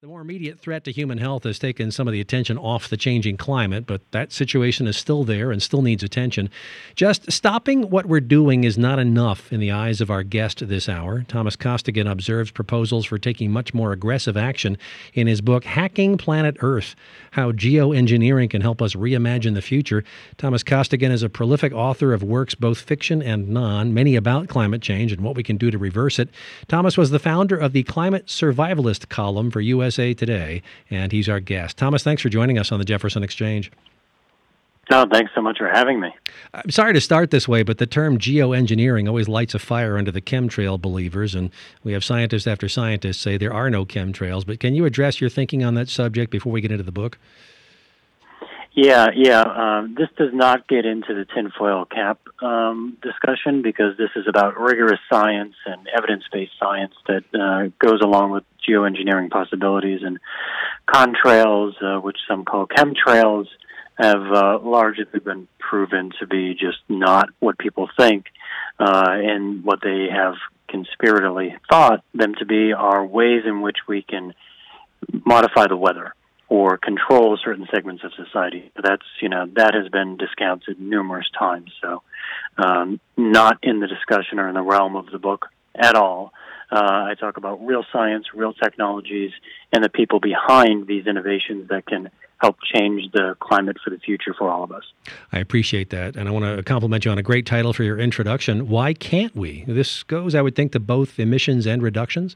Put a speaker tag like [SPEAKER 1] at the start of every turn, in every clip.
[SPEAKER 1] The more immediate threat to human health has taken some of the attention off the changing climate, but that situation is still there and still needs attention. Just stopping what we're doing is not enough in the eyes of our guest this hour. Thomas Costigan observes proposals for taking much more aggressive action in his book, Hacking Planet Earth, How Geoengineering Can Help Us Reimagine the Future. Thomas Costigan is a prolific author of works, both fiction and non, many about climate change and what we can do to reverse it. Thomas was the founder of the Climate Survivalist column for USA Today, and he's our guest. Thomas, thanks for joining us on the Jefferson Exchange.
[SPEAKER 2] No, thanks so much for having me.
[SPEAKER 1] I'm sorry to start this way, but the term geoengineering always lights a fire under the chemtrail believers, and we have scientist after scientist say there are no chemtrails. But can you address your thinking on that subject before we get into the book?
[SPEAKER 2] Yeah. This does not get into the tinfoil cap discussion, because this is about rigorous science and evidence-based science that goes along with geoengineering possibilities. And contrails, which some call chemtrails, have largely been proven to be just not what people think, and what they have conspiratorially thought them to be are ways in which we can modify the weather or control certain segments of society. That's, that has been discounted numerous times. So, not in the discussion or in the realm of the book at all. I talk about real science, real technologies, and the people behind these innovations that can help change the climate for the future for all of us.
[SPEAKER 1] I appreciate that, and I want to compliment you on a great title for your introduction. Why can't we? This goes, I would think, to both emissions and reductions.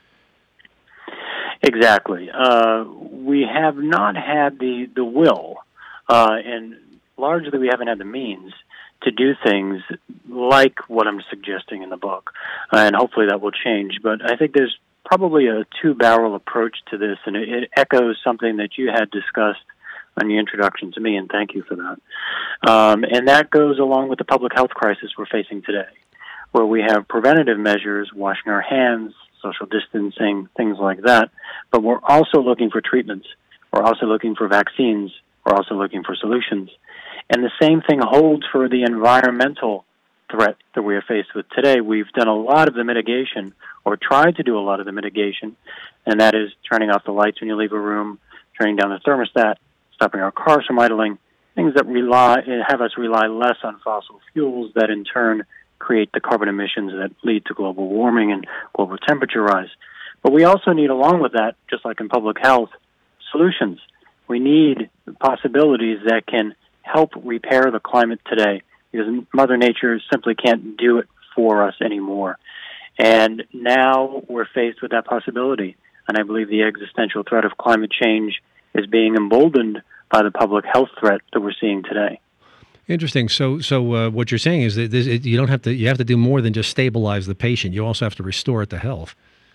[SPEAKER 2] Exactly. We have not had the will, and largely we haven't had the means to do things like what I'm suggesting in the book, and hopefully that will change. But I think there's probably a two-barrel approach to this, and it echoes something that you had discussed on the introduction to me, and thank you for that. And that goes along with the public health crisis we're facing today, where we have preventative measures, washing our hands, social distancing, things like that, but we're also looking for treatments. We're also looking for vaccines. We're also looking for solutions. And the same thing holds for the environmental threat that we are faced with today. We've done a lot of the mitigation, or tried to do a lot of the mitigation, and that is turning off the lights when you leave a room, turning down the thermostat, stopping our cars from idling, things that have us rely less on fossil fuels that in turn create the carbon emissions that lead to global warming and global temperature rise. But we also need, along with that, just like in public health, solutions. We need possibilities that can help repair the climate today, because Mother Nature simply can't do it for us anymore. And now we're faced with that possibility. And I believe the existential threat of climate change is being emboldened by the public health threat that we're seeing today.
[SPEAKER 1] Interesting. So what you're saying is that you have to do more than just stabilize the patient. You also have to restore it to health.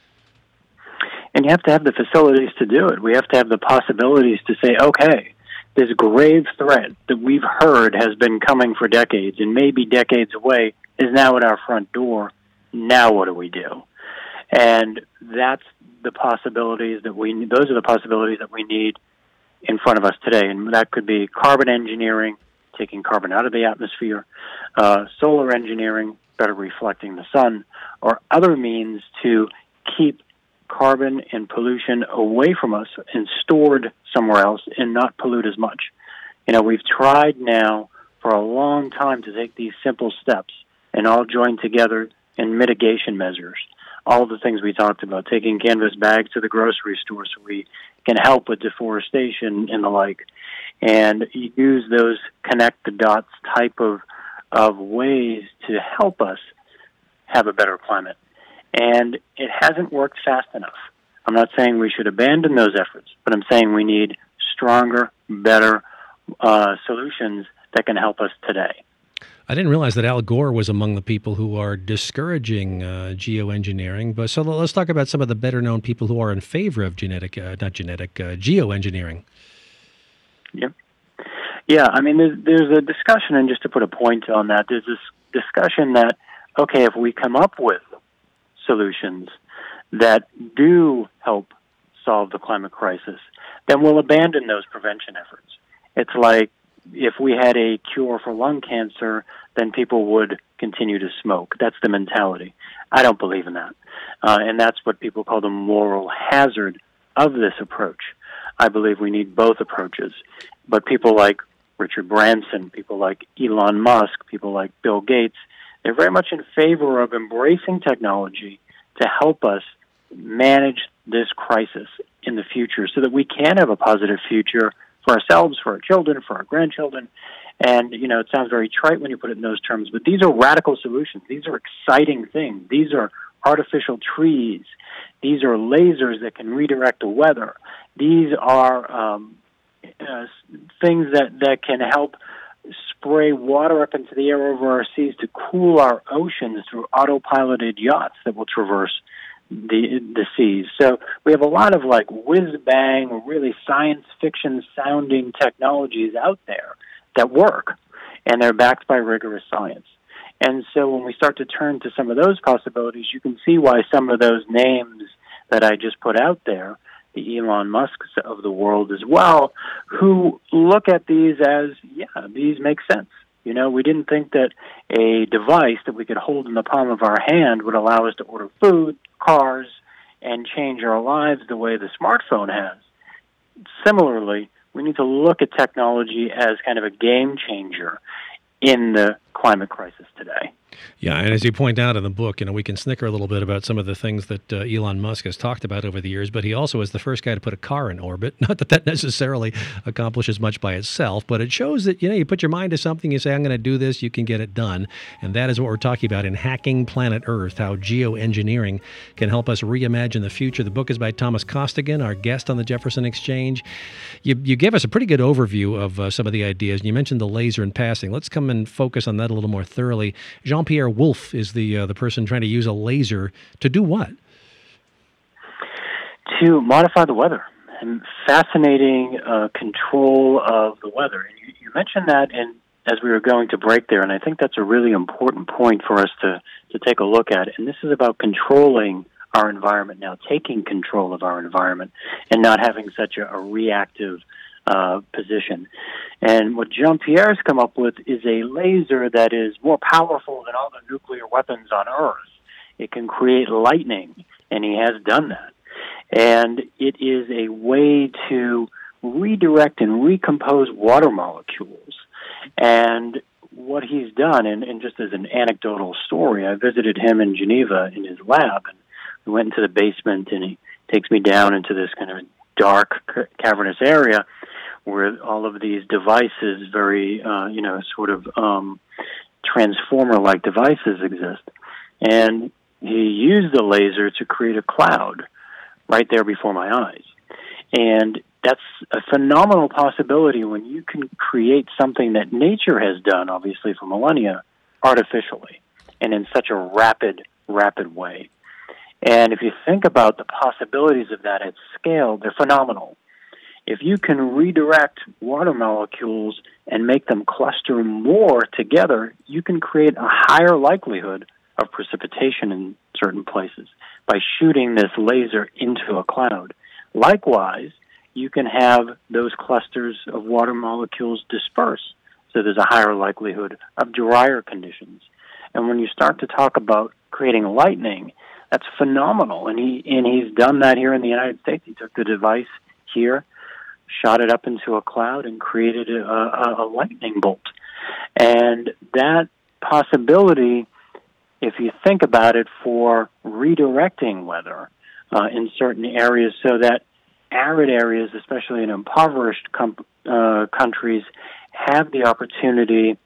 [SPEAKER 2] And you have to have the facilities to do it. We have to have the possibilities to say, okay, this grave threat that we've heard has been coming for decades and maybe decades away is now at our front door. Now what do we do? And that's the possibilities that those are the possibilities that we need in front of us today. And that could be carbon engineering, taking carbon out of the atmosphere, solar engineering, better reflecting the sun, or other means to keep carbon and pollution away from us and stored somewhere else and not pollute as much. We've tried now for a long time to take these simple steps and all join together in mitigation measures. All the things we talked about, taking canvas bags to the grocery store so we can help with deforestation and the like, and use those connect the dots type of ways to help us have a better climate. And it hasn't worked fast enough. I'm not saying we should abandon those efforts, but I'm saying we need stronger, better solutions that can help us today.
[SPEAKER 1] I didn't realize that Al Gore was among the people who are discouraging geoengineering. But so let's talk about some of the better-known people who are in favor of geoengineering.
[SPEAKER 2] Yep. Yeah, I mean, there's a discussion, and just to put a point on that, there's this discussion that, okay, if we come up with solutions that do help solve the climate crisis, then we'll abandon those prevention efforts. It's like if we had a cure for lung cancer, then people would continue to smoke. That's the mentality. I don't believe in that. And that's what people call the moral hazard of this approach. I believe we need both approaches. But people like Richard Branson, people like Elon Musk, people like Bill Gates, they're very much in favor of embracing technology to help us manage this crisis in the future so that we can have a positive future for ourselves, for our children, for our grandchildren. And, it sounds very trite when you put it in those terms, but these are radical solutions. These are exciting things. These are artificial trees. These are lasers that can redirect the weather. These are things that can help spray water up into the air over our seas to cool our oceans through autopiloted yachts that will traverse the seas. So we have a lot of whiz-bang, really science fiction sounding technologies out there that work, and they're backed by rigorous science. And so when we start to turn to some of those possibilities, you can see why some of those names that I just put out there, the Elon Musks of the world as well, who look at these as, these make sense. We didn't think that a device that we could hold in the palm of our hand would allow us to order food, cars, and change our lives the way the smartphone has. Similarly, we need to look at technology as kind of a game changer in the climate crisis today.
[SPEAKER 1] Yeah, and as you point out in the book, we can snicker a little bit about some of the things that Elon Musk has talked about over the years, but he also is the first guy to put a car in orbit. Not that necessarily accomplishes much by itself, but it shows that, you put your mind to something, you say, I'm going to do this, you can get it done. And that is what we're talking about in Hacking Planet Earth, how geoengineering can help us reimagine the future. The book is by Thomas Costigan, our guest on the Jefferson Exchange. You gave us a pretty good overview of some of the ideas. You mentioned the laser in passing. Let's come and focus on that a little more thoroughly. Jean-Pierre Wolf is the person trying to use a laser to do what?
[SPEAKER 2] To modify the weather and fascinating control of the weather. And you mentioned that as we were going to break there, and I think that's a really important point for us to take a look at. And this is about controlling our environment now, taking control of our environment and not having such a reactive position. And what Jean-Pierre's come up with is a laser that is more powerful than all the nuclear weapons on Earth. It can create lightning, and he has done that. And it is a way to redirect and recompose water molecules. And what he's done, and just as an anecdotal story, I visited him in Geneva in his lab, and we went into the basement, and he takes me down into this kind of dark, cavernous area where all of these devices, very, transformer-like devices exist. And he used the laser to create a cloud right there before my eyes. And that's a phenomenal possibility when you can create something that nature has done, obviously, for millennia, artificially, and in such a rapid way. And if you think about the possibilities of that at scale, they're phenomenal. If you can redirect water molecules and make them cluster more together, you can create a higher likelihood of precipitation in certain places by shooting this laser into a cloud. Likewise, you can have those clusters of water molecules disperse, so there's a higher likelihood of drier conditions. And when you start to talk about creating lightning, that's phenomenal. And he's done that here in the United States. He took the device here, shot it up into a cloud, and created a lightning bolt. And that possibility, if you think about it, for redirecting weather in certain areas so that arid areas, especially in impoverished countries, have the opportunity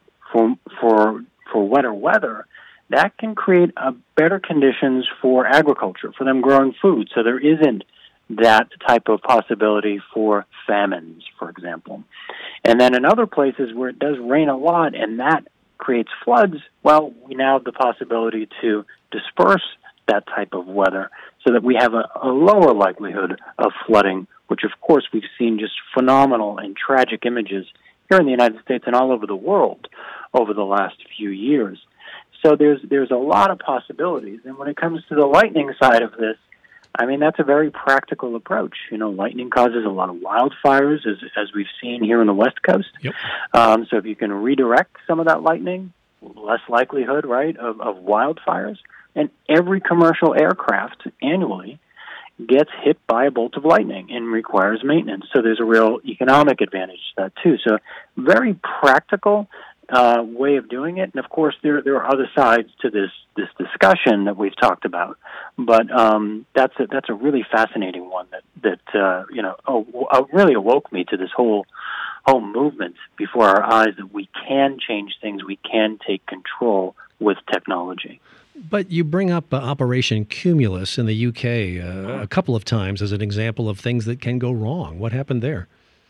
[SPEAKER 2] for wetter weather, that can create better conditions for agriculture, for them growing food. So there isn't that type of possibility for famines, for example. And then in other places where it does rain a lot and that creates floods, well, we now have the possibility to disperse that type of weather so that we have a lower likelihood of flooding, which of course we've seen just phenomenal and tragic images here in the United States and all over the world over the last few years. So there's a lot of possibilities. And when it comes to the lightning side of this, I mean, that's a very practical approach. Lightning causes a lot of wildfires, as we've seen here on the West Coast.
[SPEAKER 1] Yep.
[SPEAKER 2] So if you can redirect some of that lightning, less likelihood, right, of wildfires. And every commercial aircraft annually gets hit by a bolt of lightning and requires maintenance. So there's a real economic advantage to that too. So very practical way of doing it. And of course, there are other sides to this discussion that we've talked about. But that's a really fascinating one that really awoke me to this whole movement before our eyes, that we can change things, we can take control with technology.
[SPEAKER 1] But you bring up Operation Cumulus in the UK a couple of times as an example of things that can go wrong. What happened there?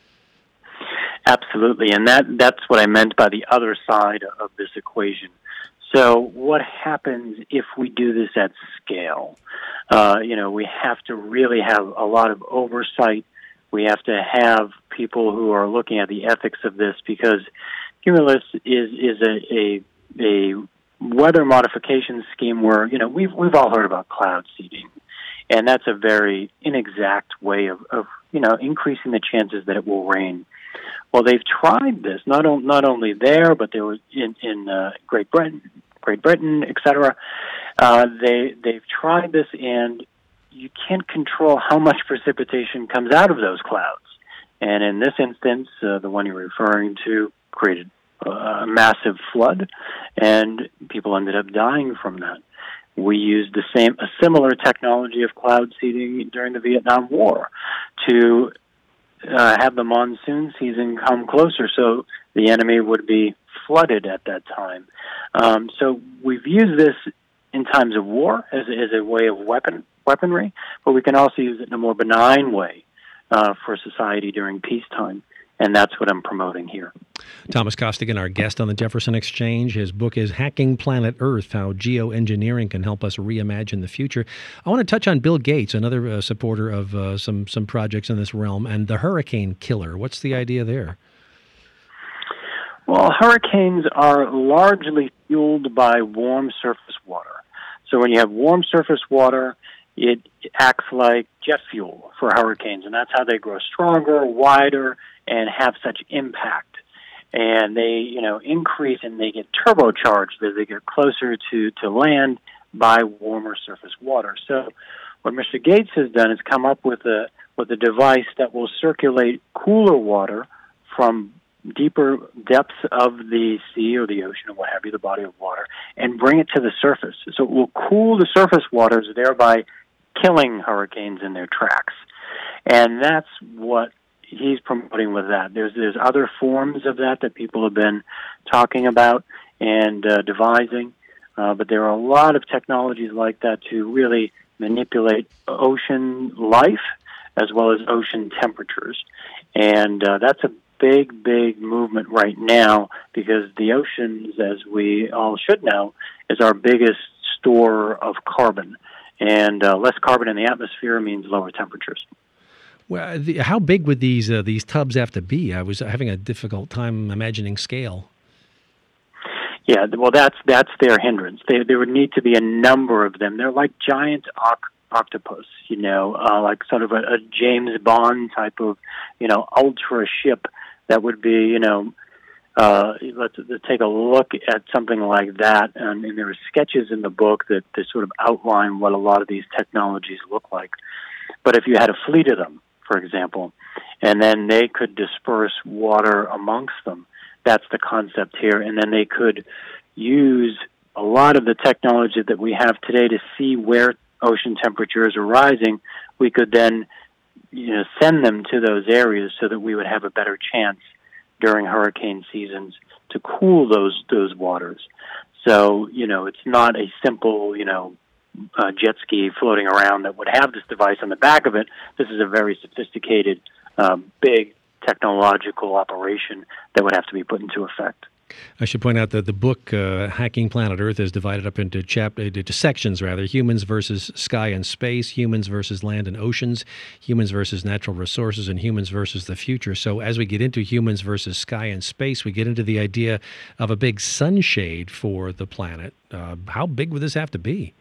[SPEAKER 2] Absolutely, and that's what I meant by the other side of this equation. So what happens if we do this at scale? We have to really have a lot of oversight. We have to have people who are looking at the ethics of this, because Cumulus is a weather modification scheme where, we've all heard about cloud seeding, and that's a very inexact way of increasing the chances that it will rain. Well, they've tried this not only there, but they were in Great Britain, etc. They've tried this, and you can't control how much precipitation comes out of those clouds. And in this instance, the one you're referring to created a massive flood, and people ended up dying from that. We used a similar technology of cloud seeding during the Vietnam War to have the monsoon season come closer, so the enemy would be flooded at that time. So we've used this in times of war as a way of weaponry, but we can also use it in a more benign way for society during peacetime. And that's what I'm promoting here.
[SPEAKER 1] Thomas Costigan, our guest on the Jefferson Exchange. His book is Hacking Planet Earth, How Geoengineering Can Help Us Reimagine the Future. I want to touch on Bill Gates, another supporter of some projects in this realm, and the hurricane killer. What's the idea there?
[SPEAKER 2] Well, hurricanes are largely fueled by warm surface water. So when you have warm surface water, it acts like jet fuel for hurricanes, and that's how they grow stronger, wider, and have such impact. And they, increase, and they get turbocharged as they get closer to land by warmer surface water. So what Mr. Gates has done is come up with a device that will circulate cooler water from deeper depths of the sea or the ocean or what have you, the body of water, and bring it to the surface. So it will cool the surface waters, thereby killing hurricanes in their tracks. And that's what he's promoting with that. There's other forms of that people have been talking about and devising, but there are a lot of technologies like that to really manipulate ocean life as well as ocean temperatures. And that's a big movement right now, because the oceans, as we all should know, is our biggest store of carbon. And less carbon in the atmosphere means lower temperatures.
[SPEAKER 1] Well, how big would these tubs have to be? I was having a difficult time imagining scale.
[SPEAKER 2] Yeah, well, that's their hindrance. There would need to be a number of them. They're like giant octopus, like sort of a James Bond type of, ultra ship that would be, let's take a look at something like that. And there are sketches in the book that sort of outline what a lot of these technologies look like. But if you had a fleet of them, for example, and then they could disperse water amongst them, that's the concept here. And then they could use a lot of the technology that we have today to see where ocean temperatures are rising. We could then, send them to those areas so that we would have a better chance during hurricane seasons to cool those waters. So, it's not a simple, jet ski floating around that would have this device on the back of it. This is a very sophisticated, big technological operation that would have to be put into effect.
[SPEAKER 1] I should point out that the book Hacking Planet Earth is divided up into sections, humans versus sky and space, humans versus land and oceans, humans versus natural resources, and humans versus the future. So as we get into humans versus sky and space, we get into the idea of a big sunshade for the planet. How big would this have to be?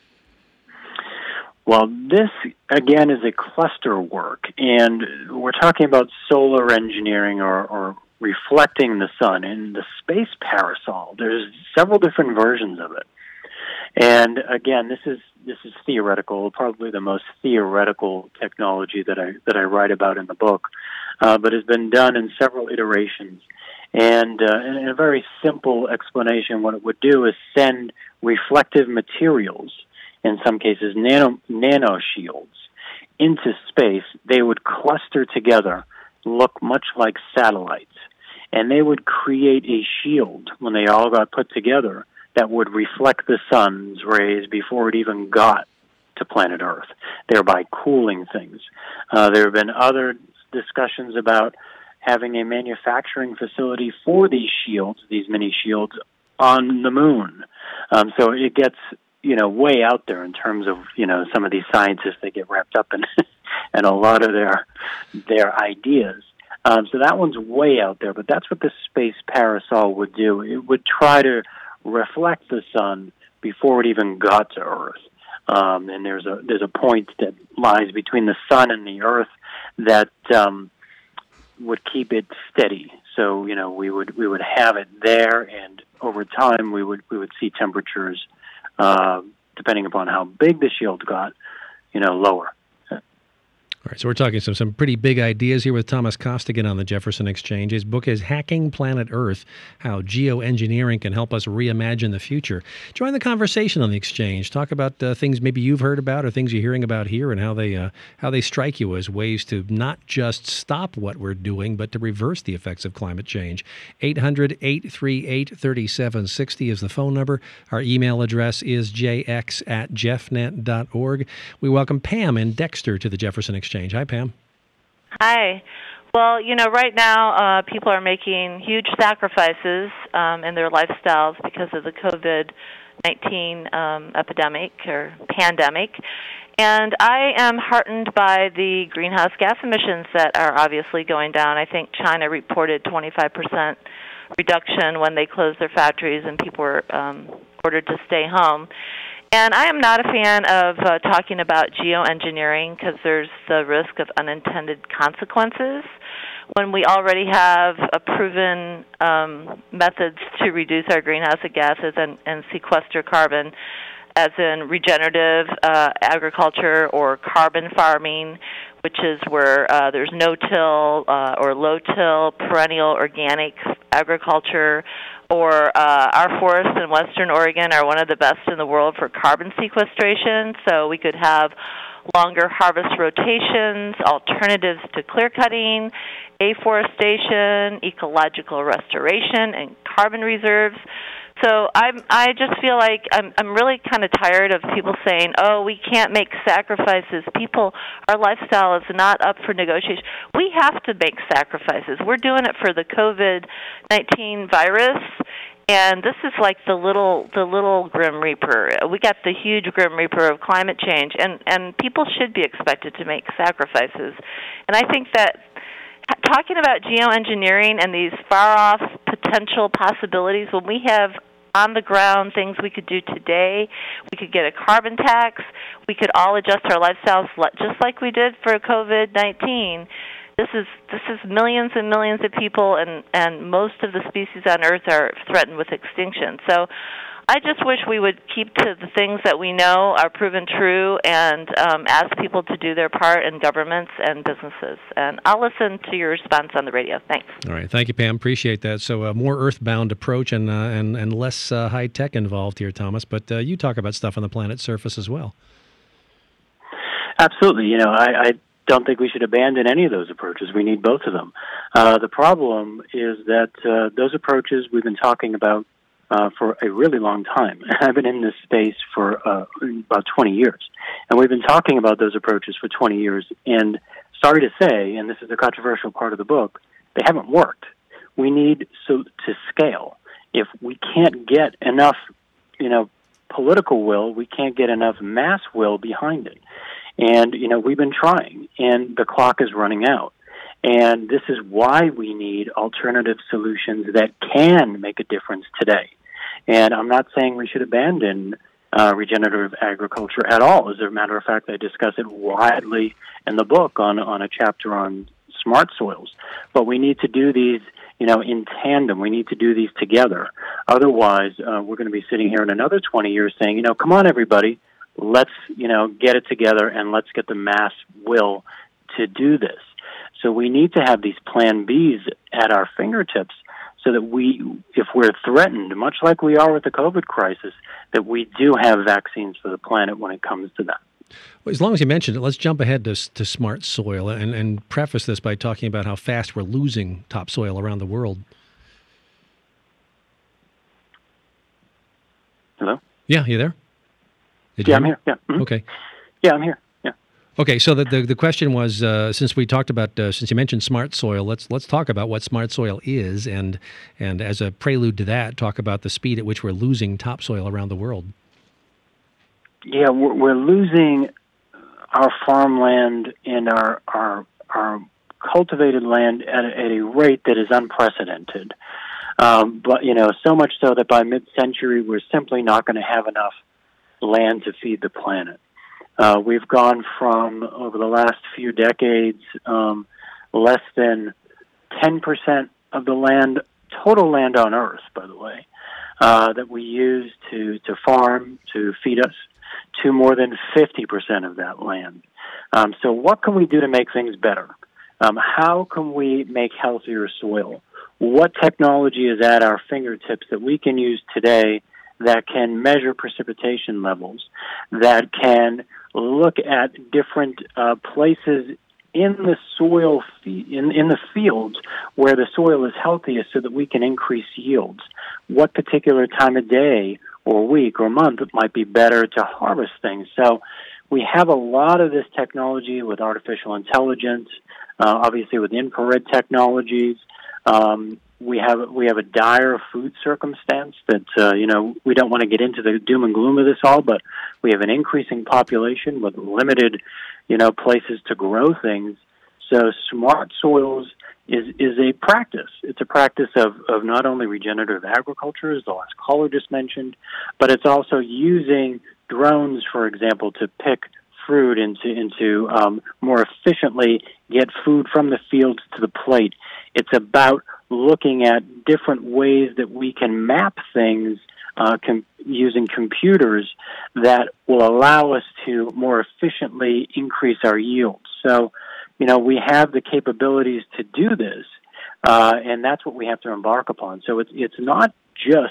[SPEAKER 2] Well, this, again, is a cluster work, and we're talking about solar engineering or reflecting the sun. In the space parasol, there's several different versions of it. And again, this this is theoretical, probably the most theoretical technology that I write about in the book, but has been done in several iterations. And in a very simple explanation, what it would do is send reflective materials, in some cases nano shields, into space. They would cluster together, look much like satellites, and they would create a shield when they all got put together that would reflect the sun's rays before it even got to planet Earth, thereby cooling things. There have been other discussions about having a manufacturing facility for these shields, these mini shields, on the moon. So it gets, way out there in terms of, some of these scientists, they get wrapped up in and a lot of their ideas. So that one's way out there, but that's what the space parasol would do. It would try to reflect the sun before it even got to Earth. And there's a point that lies between the sun and the Earth that would keep it steady. So we would have it there, and over time we would see temperatures, depending upon how big the shield got, lower.
[SPEAKER 1] All right, so we're talking some pretty big ideas here with Thomas Costigan on the Jefferson Exchange. His book is Hacking Planet Earth, How Geoengineering Can Help Us Reimagine the Future. Join the conversation on the Exchange. Talk about things maybe you've heard about or things you're hearing about here, and how they strike you as ways to not just stop what we're doing, but to reverse the effects of climate change. 800-838-3760 is the phone number. Our email address is jx@jeffnet.org. We welcome Pam in Dexter to the Jefferson Exchange. Hi, Pam.
[SPEAKER 3] Hi. Well, right now people are making huge sacrifices in their lifestyles because of the COVID-19 epidemic or pandemic. And I am heartened by the greenhouse gas emissions that are obviously going down. I think China reported 25% reduction when they closed their factories and people were ordered to stay home. And I am not a fan of talking about geoengineering because there's the risk of unintended consequences when we already have proven methods to reduce our greenhouse gases and sequester carbon, as in regenerative agriculture or carbon farming, which is where there's no-till or low-till perennial organic agriculture, or our forests in Western Oregon are one of the best in the world for carbon sequestration, so we could have longer harvest rotations, alternatives to clear-cutting, afforestation, ecological restoration, and carbon reserves. So I just feel like I'm really kind of tired of people saying, oh, we can't make sacrifices. Our lifestyle is not up for negotiation. We have to make sacrifices. We're doing it for the COVID-19 virus, and this is like the little Grim Reaper. We got the huge Grim Reaper of climate change, and people should be expected to make sacrifices. And I think that talking about geoengineering and these far-off potential possibilities, when we have on-the-ground things we could do today, we could get a carbon tax, we could all adjust our lifestyles just like we did for COVID-19. This is millions and millions of people, and most of the species on Earth are threatened with extinction. So I just wish we would keep to the things that we know are proven true and ask people to do their part in governments and businesses. And I'll listen to your response on the radio. Thanks.
[SPEAKER 1] All right. Thank you, Pam. Appreciate that. So a more earthbound approach and less high-tech involved here, Thomas. But you talk about stuff on the planet's surface as well.
[SPEAKER 2] Absolutely. I don't think we should abandon any of those approaches. We need both of them. The problem is that those approaches we've been talking about for a really long time. I've been in this space for about 20 years, and we've been talking about those approaches for 20 years, and sorry to say, and this is the controversial part of the book, they haven't worked. We need to scale. If we can't get enough, political will, we can't get enough mass will behind it. And, we've been trying, and the clock is running out. And this is why we need alternative solutions that can make a difference today. And I'm not saying we should abandon regenerative agriculture at all. As a matter of fact, I discuss it widely in the book on a chapter on smart soils. But we need to do these, in tandem. We need to do these together. Otherwise, we're going to be sitting here in another 20 years saying, come on, everybody, let's, get it together and let's get the mass will to do this. So we need to have these plan Bs at our fingertips so that if we're threatened, much like we are with the COVID crisis, that we do have vaccines for the planet when it comes to that.
[SPEAKER 1] Well, as long as you mentioned it, let's jump ahead to smart soil and preface this by talking about how fast we're losing topsoil around the world.
[SPEAKER 2] Hello?
[SPEAKER 1] Yeah, you there?
[SPEAKER 2] I'm here. Yeah. Mm-hmm.
[SPEAKER 1] Okay.
[SPEAKER 2] Yeah, I'm here. Yeah.
[SPEAKER 1] Okay, so the question was, since we talked about, since you mentioned smart soil, let's talk about what smart soil is, and as a prelude to that, talk about the speed at which we're losing topsoil around the world.
[SPEAKER 2] Yeah, we're losing our farmland and our cultivated land at a rate that is unprecedented. But so much so that by mid-century, we're simply not going to have enough land to feed the planet. We've gone from, over the last few decades, less than 10% of the land, total land on Earth, by the way, that we use to farm, to feed us, to more than 50% of that land. So what can we do to make things better? How can we make healthier soil? What technology is at our fingertips that we can use today that can measure precipitation levels, that can look at different places in the soil, in the fields where the soil is healthiest so that we can increase yields? What particular time of day or week or month it might be better to harvest things? So we have a lot of this technology with artificial intelligence, obviously with infrared technologies. We have a dire food circumstance that, we don't want to get into the doom and gloom of this all, but we have an increasing population with limited, places to grow things. So smart soils is a practice. It's a practice of not only regenerative agriculture, as the last caller just mentioned, but it's also using drones, for example, to pick fruit into more efficiently get food from the fields to the plate. It's about looking at different ways that we can map things using computers that will allow us to more efficiently increase our yields. So, we have the capabilities to do this, and that's what we have to embark upon. So it's not just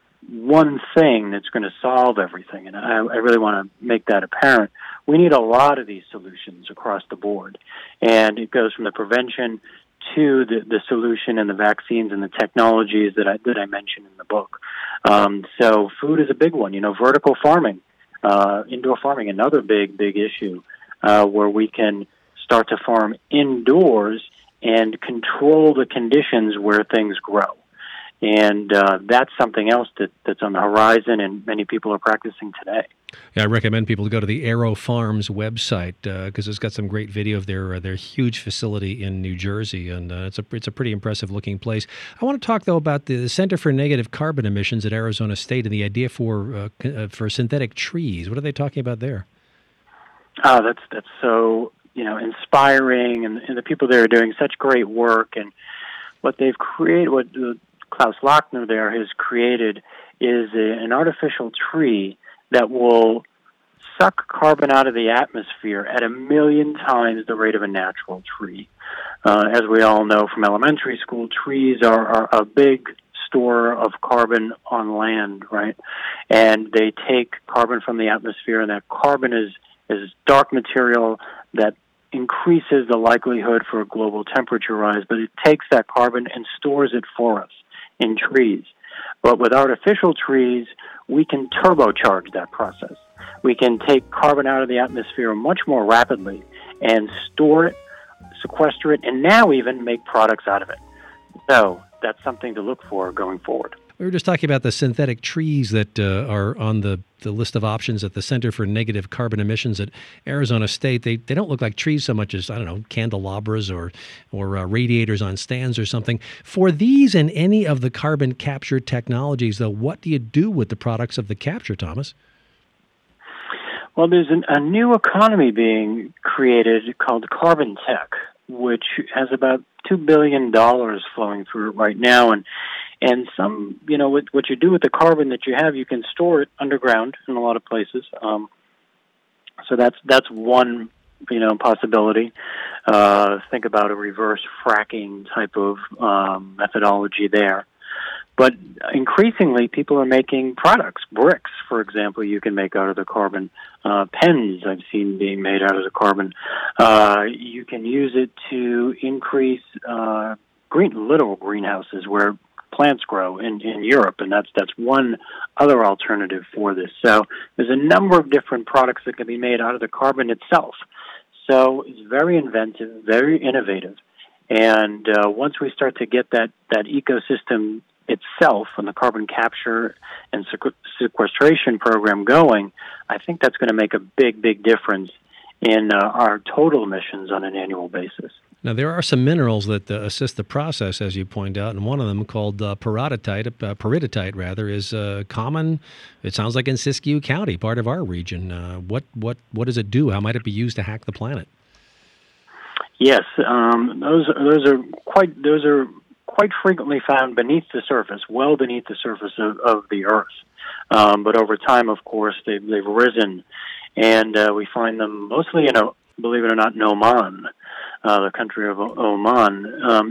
[SPEAKER 2] one thing that's going to solve everything, and I really want to make that apparent. We need a lot of these solutions across the board, and it goes from the prevention to the solution and the vaccines and the technologies that I mentioned in the book. So food is a big one. Vertical farming, indoor farming, another big issue where we can start to farm indoors and control the conditions where things grow. And that's something else that's on the horizon, and many people are practicing today.
[SPEAKER 1] Yeah, I recommend people to go to the Aero Farms website because it's got some great video of their huge facility in New Jersey, and it's a pretty impressive looking place. I want to talk though about the Center for Negative Carbon Emissions at Arizona State and the idea for synthetic trees. What are they talking about there?
[SPEAKER 2] That's so inspiring, and the people there are doing such great work. And what they've created, what Klaus Lochner there has created, is an artificial tree that will suck carbon out of the atmosphere at 1 million times the rate of a natural tree. As we all know from elementary school, trees are a big store of carbon on land, right? And they take carbon from the atmosphere, and that carbon is dark material that increases the likelihood for a global temperature rise, but it takes that carbon and stores it for us in trees. But with artificial trees, we can turbocharge that process. We can take carbon out of the atmosphere much more rapidly and store it, sequester it, and now even make products out of it. So that's something to look for going forward.
[SPEAKER 1] We were just talking about the synthetic trees that are on the list of options at the Center for Negative Carbon Emissions at Arizona State. They don't look like trees so much as, candelabras or radiators on stands or something. For these and any of the carbon capture technologies, though, what do you do with the products of the capture, Thomas?
[SPEAKER 2] Well, there's a new economy being created called carbon tech, which has about $2 billion flowing through it right now. And what you do with the carbon that you have, you can store it underground in a lot of places. So that's one possibility. Think about a reverse fracking type of methodology there. But increasingly, people are making products. Bricks, for example, you can make out of the carbon. Pens I've seen being made out of the carbon. You can use it to increase literal greenhouses where plants grow in Europe, and that's one other alternative for this. So there's a number of different products that can be made out of the carbon itself. So it's very inventive, very innovative. And once we start to get that ecosystem itself and the carbon capture and sequestration program going, I think that's going to make a big, big difference in our total emissions on an annual basis.
[SPEAKER 1] Now, there are some minerals that assist the process, as you point out, and one of them called peridotite rather, is common, it sounds like in Siskiyou County, part of our region. What does it do? How might it be used to hack the planet?
[SPEAKER 2] Yes, those are quite frequently found beneath the surface, well beneath the surface of the Earth. But over time, of course, they've risen, and we find them mostly in, believe it or not, in Oman, the country of Oman,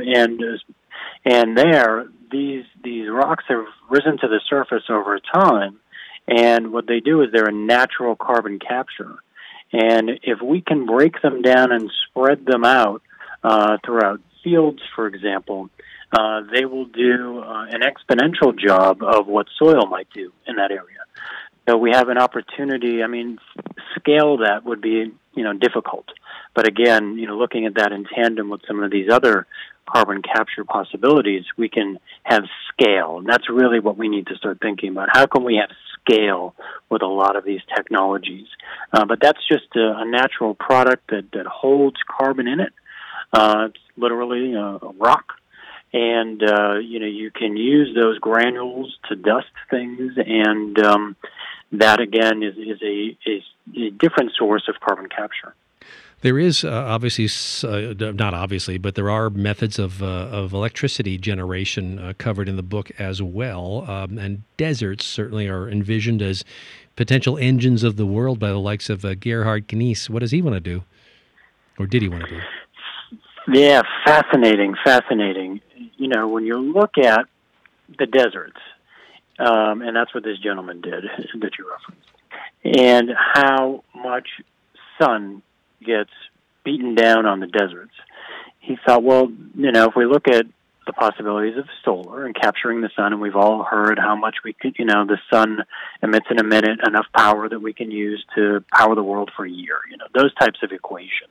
[SPEAKER 2] and there these rocks have risen to the surface over time, and what they do is they're a natural carbon capture, and if we can break them down and spread them out throughout fields, for example, they will do an exponential job of what soil might do in that area. So we have an opportunity. I mean, scale that would be, difficult. But again, looking at that in tandem with some of these other carbon capture possibilities, we can have scale. And that's really what we need to start thinking about. How can we have scale with a lot of these technologies? But that's just a natural product that holds carbon in it. It's literally a rock. And, you can use those granules to dust things, and that, again, is a different source of carbon capture.
[SPEAKER 1] There is obviously, not obviously, but there are methods of electricity generation covered in the book as well. And deserts certainly are envisioned as potential engines of the world by the likes of Gerhard Knies. What does he want to do? Or did he want to do?
[SPEAKER 2] Yeah, fascinating. When you look at the deserts, and that's what this gentleman did that you referenced, and how much sun gets beaten down on the deserts, he thought, well, if we look at the possibilities of solar and capturing the sun, and we've all heard how much we could, the sun emits in a minute enough power that we can use to power the world for a year, those types of equations.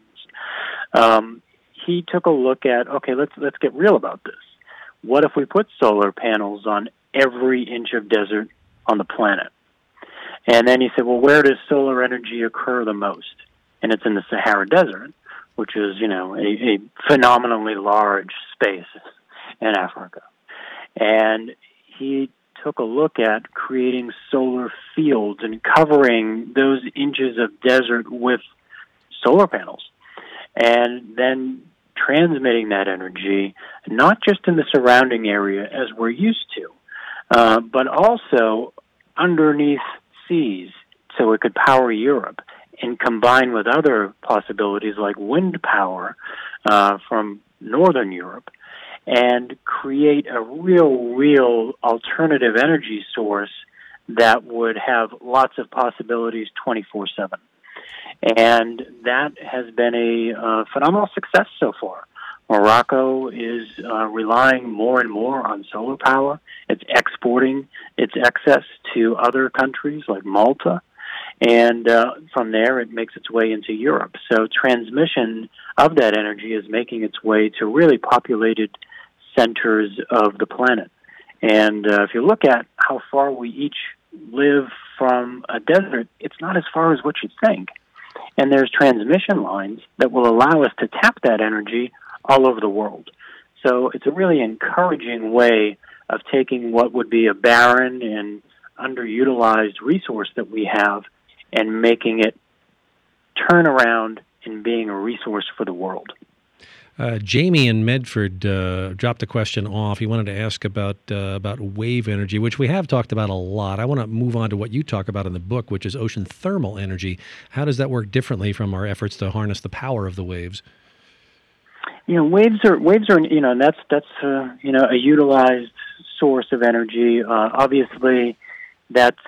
[SPEAKER 2] He took a look at, okay, let's get real about this. What if we put solar panels on every inch of desert on the planet? And then he said, well, where does solar energy occur the most? And it's in the Sahara Desert, which is, a phenomenally large space in Africa. And he took a look at creating solar fields and covering those inches of desert with solar panels, and then transmitting that energy, not just in the surrounding area as we're used to, but also underneath seas so it could power Europe, and combine with other possibilities like wind power from northern Europe, and create a real alternative energy source that would have lots of possibilities 24/7. And that has been a phenomenal success so far. Morocco is relying more and more on solar power. It's exporting its excess to other countries like Malta. And from there, it makes its way into Europe. So transmission of that energy is making its way to really populated centers of the planet. And if you look at how far we each live from a desert, it's not as far as what you'd think. And there's transmission lines that will allow us to tap that energy all over the world. So it's a really encouraging way of taking what would be a barren and underutilized resource that we have and making it turn around and being a resource for the world.
[SPEAKER 1] Jamie in Medford dropped a question off. He wanted to ask about wave energy, which we have talked about a lot. I want to move on to what you talk about in the book, which is ocean thermal energy. How does that work differently from our efforts to harness the power of the waves?
[SPEAKER 2] Waves are and that's a utilized source of energy. Obviously, that's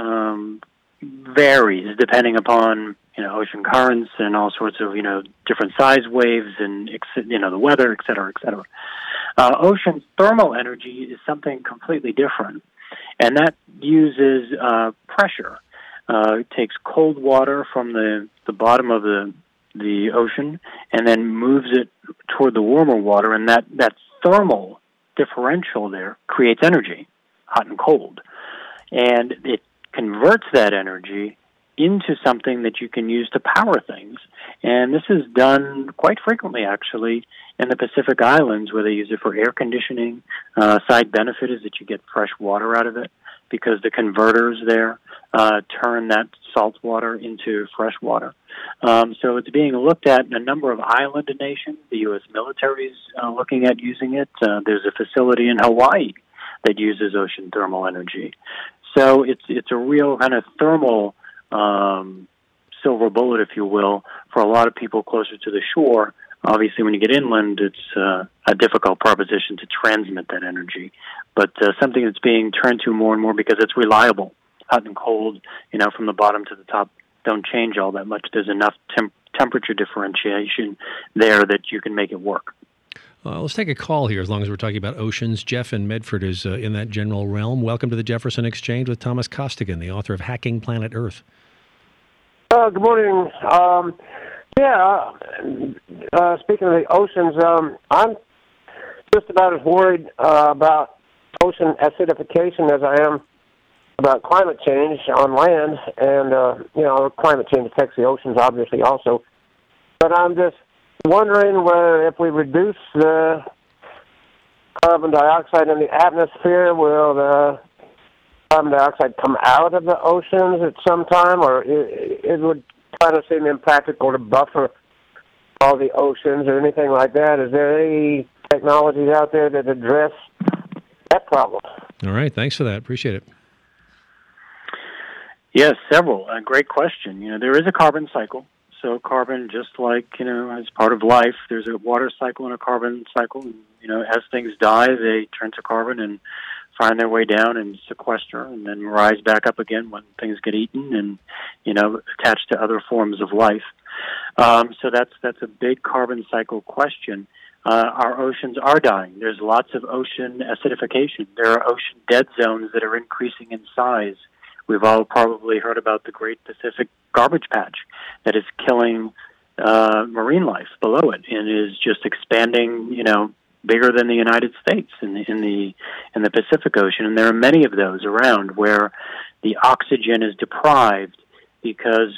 [SPEAKER 2] varies depending upon ocean currents and all sorts of different size waves and the weather, et cetera, et cetera. Ocean thermal energy is something completely different, and that uses pressure. It takes cold water from the bottom of the ocean and then moves it toward the warmer water, and that thermal differential there creates energy, hot and cold, and it converts that energy into something that you can use to power things. And this is done quite frequently, actually, in the Pacific Islands, where they use it for air conditioning. Side benefit is that you get fresh water out of it because the converters there turn that salt water into fresh water. So it's being looked at in a number of island nations. The U.S. military is looking at using it. There's a facility in Hawaii that uses ocean thermal energy. So it's a real kind of thermal silver bullet, if you will, for a lot of people closer to the shore. Obviously, when you get inland, it's a difficult proposition to transmit that energy, but something that's being turned to more and more because it's reliable. Hot and cold, from the bottom to the top, don't change all that much. There's enough temperature differentiation there that you can make it work.
[SPEAKER 1] Let's take a call here as long as we're talking about oceans. Jeff in Medford is in that general realm. Welcome to the Jefferson Exchange with Thomas Costigan, the author of Hacking Planet Earth.
[SPEAKER 4] Good morning. Speaking of the oceans, I'm just about as worried about ocean acidification as I am about climate change on land. And, climate change affects the oceans, obviously, also. But I'm just wondering whether if we reduce the carbon dioxide in the atmosphere, will the carbon dioxide come out of the oceans at some time, or it would kind of seem impractical to buffer all the oceans or anything like that. Is there any technologies out there that address that problem?
[SPEAKER 1] All right, thanks for that. Appreciate it.
[SPEAKER 2] Yes, several. Great question. There is a carbon cycle. So carbon, just like, as part of life, there's a water cycle and a carbon cycle. And, as things die, they turn to carbon and find their way down and sequester and then rise back up again when things get eaten and, attached to other forms of life. So that's a big carbon cycle question. Our oceans are dying. There's lots of ocean acidification. There are ocean dead zones that are increasing in size. We've all probably heard about the Great Pacific Garbage Patch that is killing marine life below it and is just expanding, bigger than the United States in the Pacific Ocean. And there are many of those around where the oxygen is deprived because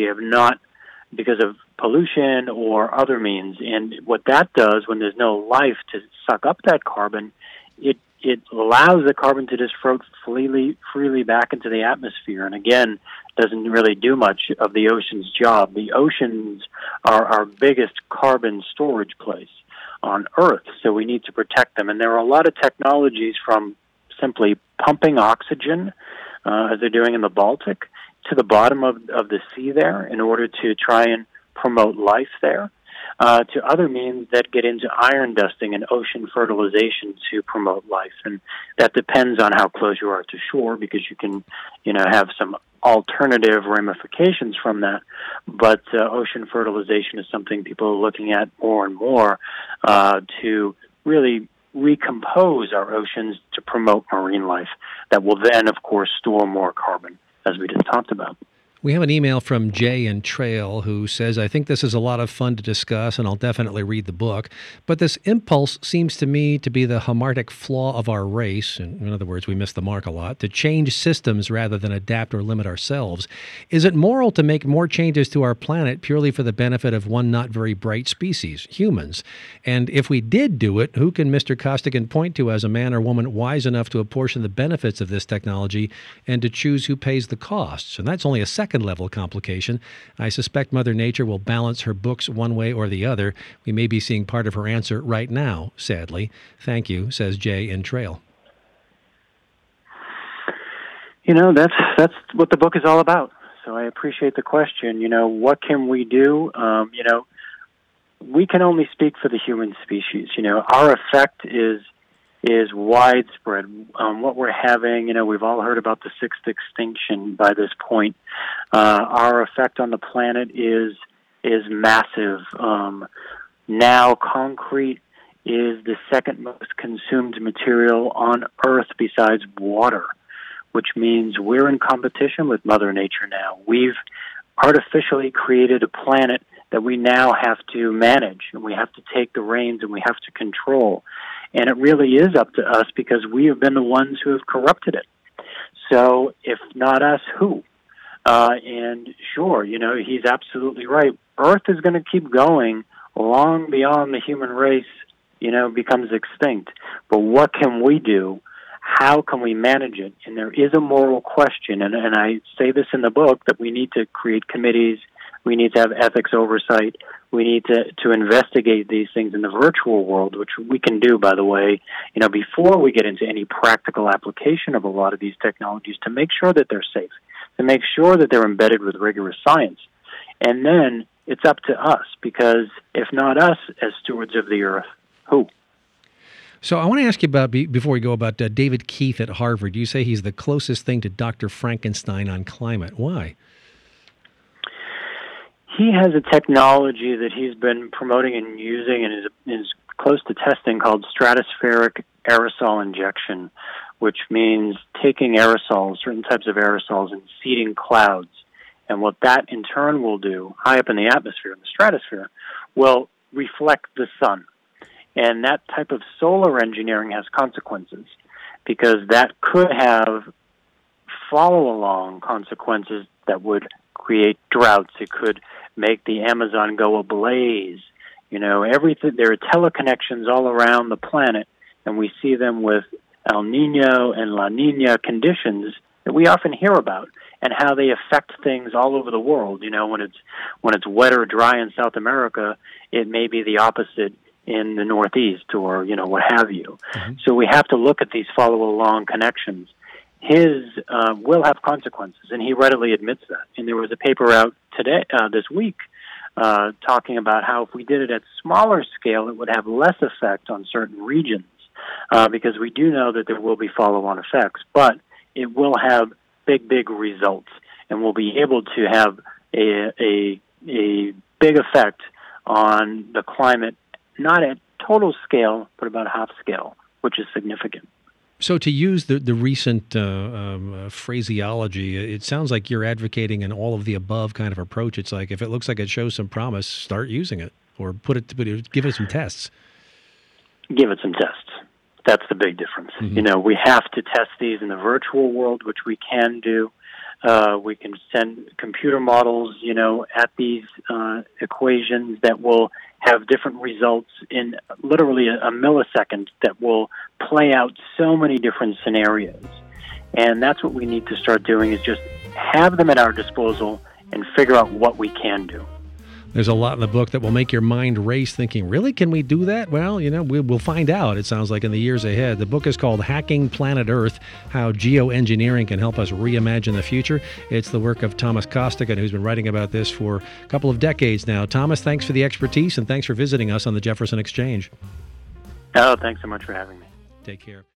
[SPEAKER 2] because of pollution or other means. And what that does when there's no life to suck up that carbon, it allows the carbon to just float freely back into the atmosphere, and again, doesn't really do much of the ocean's job. The oceans are our biggest carbon storage place on Earth, so we need to protect them. And there are a lot of technologies, from simply pumping oxygen, as they're doing in the Baltic, to the bottom of the sea there in order to try and promote life there, to other means that get into iron dusting and ocean fertilization to promote life. And that depends on how close you are to shore, because you can, have some alternative ramifications from that. But ocean fertilization is something people are looking at more and more to really recompose our oceans to promote marine life that will then, of course, store more carbon, as we just talked about.
[SPEAKER 1] We have an email from Jay in Trail who says, I think this is a lot of fun to discuss, and I'll definitely read the book, but this impulse seems to me to be the hamartic flaw of our race, in other words, we miss the mark a lot, to change systems rather than adapt or limit ourselves. Is it moral to make more changes to our planet purely for the benefit of one not very bright species, humans? And if we did do it, who can Mr. Costigan point to as a man or woman wise enough to apportion the benefits of this technology and to choose who pays the costs? And that's only a second second-level complication. I suspect Mother Nature will balance her books one way or the other. We may be seeing part of her answer right now, sadly. Thank you, says Jay in Trail.
[SPEAKER 2] That's what the book is all about. So I appreciate the question. What can we do? We can only speak for the human species. Our effect is widespread. What we're having, we've all heard about the sixth extinction by this point. Our effect on the planet is massive. Now concrete is the second most consumed material on Earth besides water, which means we're in competition with Mother Nature now. We've artificially created a planet that we now have to manage, and we have to take the reins, and we have to control. And it really is up to us because we have been the ones who have corrupted it. So if not us, who? And sure, he's absolutely right. Earth is going to keep going long beyond the human race, becomes extinct. But what can we do? How can we manage it? And there is a moral question, and I say this in the book, that we need to create committees, we need to have ethics oversight, we need to investigate these things in the virtual world, which we can do, by the way, before we get into any practical application of a lot of these technologies, to make sure that they're safe, to make sure that they're embedded with rigorous science. And then it's up to us, because if not us as stewards of the earth, who?
[SPEAKER 1] So I want to ask you about, before we go, about David Keith at Harvard. You say he's the closest thing to Dr. Frankenstein on climate. Why?
[SPEAKER 2] He has a technology that he's been promoting and using and is close to testing called stratospheric aerosol injection, which means taking aerosols, certain types of aerosols, and seeding clouds. And what that in turn will do, high up in the atmosphere, in the stratosphere, will reflect the sun. And that type of solar engineering has consequences, because that could have follow-along consequences that would create droughts. It could make the Amazon go ablaze. Everything. There are teleconnections all around the planet, and we see them with El Nino and La Nina conditions that we often hear about, and how they affect things all over the world. When it's wet or dry in South America, it may be the opposite in the Northeast, or what have you. Mm-hmm. So we have to look at these follow-along connections. His will have consequences, and he readily admits that. And there was a paper out this week, talking about how if we did it at smaller scale, it would have less effect on certain regions, because we do know that there will be follow-on effects, but it will have big results, and we'll be able to have a big effect on the climate, not at total scale, but about half scale, which is significant.
[SPEAKER 1] So to use the recent phraseology, it sounds like you're advocating an all of the above kind of approach. It's like, if it looks like it shows some promise, start using it, or give it some tests. Give it some tests. That's the big difference. Mm-hmm. We have to test these in the virtual world, which we can do. We can send computer models, at these equations that will have different results in literally a millisecond, that will play out so many different scenarios. And that's what we need to start doing, is just have them at our disposal and figure out what we can do. There's a lot in the book that will make your mind race, thinking, really, can we do that? Well, we'll find out, it sounds like, in the years ahead. The book is called Hacking Planet Earth, How Geoengineering Can Help Us Reimagine the Future. It's the work of Thomas Costigan, who's been writing about this for a couple of decades now. Thomas, thanks for the expertise, and thanks for visiting us on the Jefferson Exchange. Oh, thanks so much for having me. Take care.